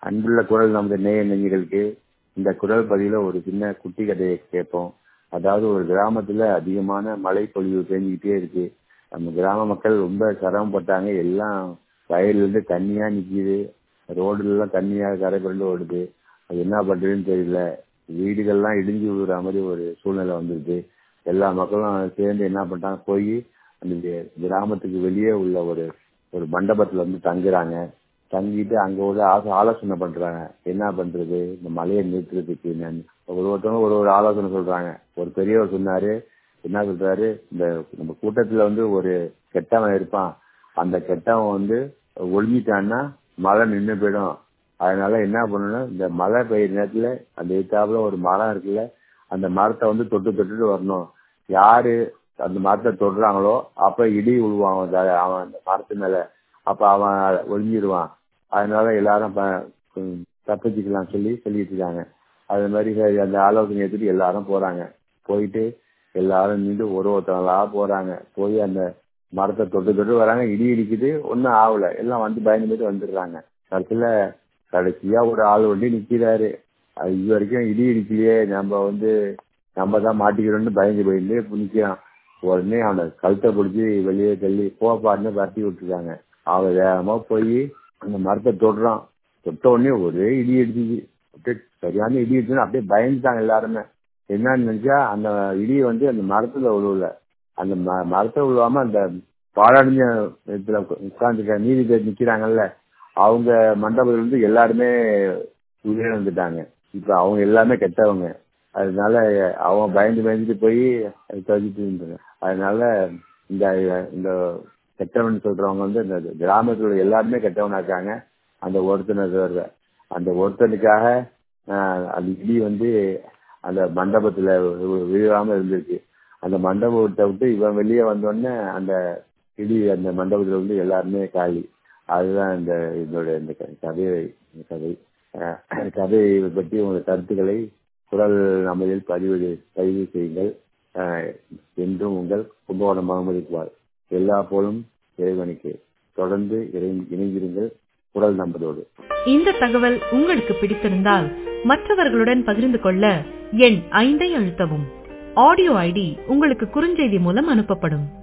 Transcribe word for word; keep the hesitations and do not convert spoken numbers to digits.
அன்புள்ள குரல் நமது நேய நெஞ்சுகளுக்கு இந்த குரல் பதிவுல ஒரு சின்ன குட்டி கதையை கேட்போம். அதாவது ஒரு கிராமத்துல அதிகமான மழை பொழிவு பெஞ்சிக்கிட்டே இருக்கு. நம்ம கிராம மக்கள் ரொம்ப சிரமப்பட்டாங்க. எல்லாம் வயல்ல இருந்து தண்ணியா நிக்குது, ரோடுல எல்லாம் தண்ணியா கரை புரண்டு ஓடுது. அது என்ன பண்றதுன்னு தெரியல. வீடுகள்லாம் இடிஞ்சு விழுற மாதிரி ஒரு சூழ்நிலை வந்துருக்கு. எல்லா மக்களும் சேர்ந்து என்ன பண்ணிட்டாங்க, போய் அந்த கிராமத்துக்கு வெளியே உள்ள ஒரு ஒரு மண்டபத்துல வந்து தங்குறாங்க. தங்கிட்டு அங்க ஒரு ஆலோசனை பண்றாங்க, என்ன பண்றது இந்த மழையை நிறுத்துறதுக்கு. ஒரு ஒருத்தவங்க ஒரு ஒரு ஆலோசனை சொல்றாங்க. ஒரு பெரியவர் சொன்னாரு, என்ன சொல்றாரு, இந்த நம்ம கூட்டத்துல வந்து ஒரு கெட்டவன் இருப்பான், அந்த கெட்டவன் வந்து ஒளிஞ்சிட்டான்னா மழை நின்று போயிடும். அதனால என்ன பண்ணணும், இந்த மழை பெய்யுற நேரத்துல அந்த எதிர்த்தாப்புல ஒரு மரம் இருக்குல்ல, அந்த மரத்தை வந்து தொட்டு தொட்டுட்டு வரணும். யாரு அந்த மரத்தை தொடுறாங்களோ அப்ப இடி விழுவான் அவன் அந்த மரத்து மேல, அப்ப அவன் ஒளிஞ்சிடுவான். அதனால எல்லாரும் தப்பிச்சுக்கலாம் சொல்லி சொல்லிட்டு இருக்காங்க. அது மாதிரி அந்த ஆலோசனை எடுத்துட்டு எல்லாரும் போறாங்க. போயிட்டு எல்லாரும் நின்று ஒரு ஒருத்தவங்களா போறாங்க. போய் அந்த மரத்தை தொட்டு தொட்டு வராங்க. இடி இடிக்குது, ஒன்னும் ஆகல. எல்லாம் வந்து பயந்து போயிட்டு வந்துடுறாங்க. கடைசியில கடைசியா ஒரு ஆள் ஒண்டி நிக்கிறாரு. அது இது வரைக்கும் இடி இடிக்கலையே, நம்ம வந்து நம்ம தான் மாட்டிக்கிறோம்னு பயந்து போயிட்டு நிக்கிறான். உடனே அவனை கழுத்தை பிடிச்சி வெளியே தள்ளி போப்பாருன்னு பரட்டி விட்டுருக்காங்க. அவன் வேகமா போய் அந்த மரத்தை தொடுறான். தொட்ட உடனே ஒரே இடி இடிச்சுச்சு. அப்படியே சரியான இடி இடிச்சுன்னு அப்படியே பயந்துட்டாங்க எல்லாருமே. என்னன்னு நினைச்சா அந்த இடி வந்து அந்த மரத்துல விழுவல. அந்த மரத்தை விழுவாம அந்த பாழடைஞ்ச இடத்துல உட்கார்ந்துக்க நீதி பேர் நிக்கிறாங்கல்ல, அவங்க மண்டபத்துல இருந்து எல்லாருமே உயிரிழந்துட்டாங்க. இப்ப அவங்க எல்லாமே கெட்டவங்க. அதனால அவன் பயந்து பயந்துட்டு போய் தவிச்சிட்டு இருந்தாங்க. அதனால இந்த இந்த கெட்டவன் சொல்றவங்க வந்து இந்த கிராமத்துல எல்லாருமே கெட்டவனா இருக்காங்க. அந்த ஒருத்தனுக்கு அந்த ஒருத்தனுக்காக அந்த இடி வந்து அந்த மண்டபத்துல விழாம இருந்திருக்கு. அந்த மண்டபத்தை விட்டு இவன் வெளியே வந்தோடனே அந்த இடி அந்த மண்டபத்துல வந்து எல்லாருமே காலி. அதுதான் இந்த இதோட இந்த கதை கதை கதையை பற்றி உங்கள் கருத்துக்களை குரல் நமதில் பதிவு பதிவு செய்யுங்கள். என்றும் உங்கள் கும்பகோணம் முகமது இக்பால். எல்லா போலும் இறைவனுக்கு. தொடர்ந்து இணைந்திருங்கள் குரல் நம்பரோடு. இந்த தகவல் உங்களுக்கு பிடித்திருந்தால் மற்றவர்களுடன் பகிர்ந்து கொள்ள எண் ஐந்தை அழுத்தவும். ஆடியோ ஐடி உங்களுக்கு குறுஞ்செய்தி மூலம் அனுப்பப்படும்.